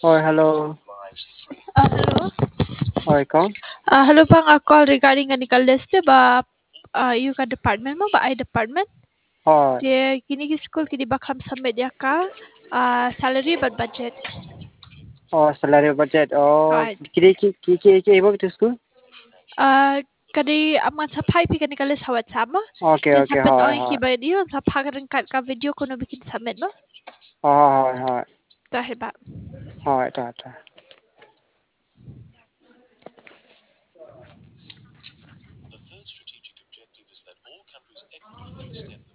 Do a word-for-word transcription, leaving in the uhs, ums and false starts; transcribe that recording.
Oi, hello. Uh, hello. Oi, kau? Uh, hello bang, aku call regarding ang Nicholas dia ba uh, you ka department mo ba ay department? Oi. Dia kini ki school kini bakam submit dia ka uh, salary but budget. Oh, salary budget. Oh, Right. kiri ki ki ki ki ibu tu school? Uh, kadi aman sa pai pi ka Nicholas hawat sama. Okay, Dia okay, sapat hoi, oi hoi. ki ba dia sa pagaran kat ka video ko no bikin submit no. Hoi, hoi, hoi. Dahil ba. Hoi, ta ta. The third strategic objective is that all countries equitably extend the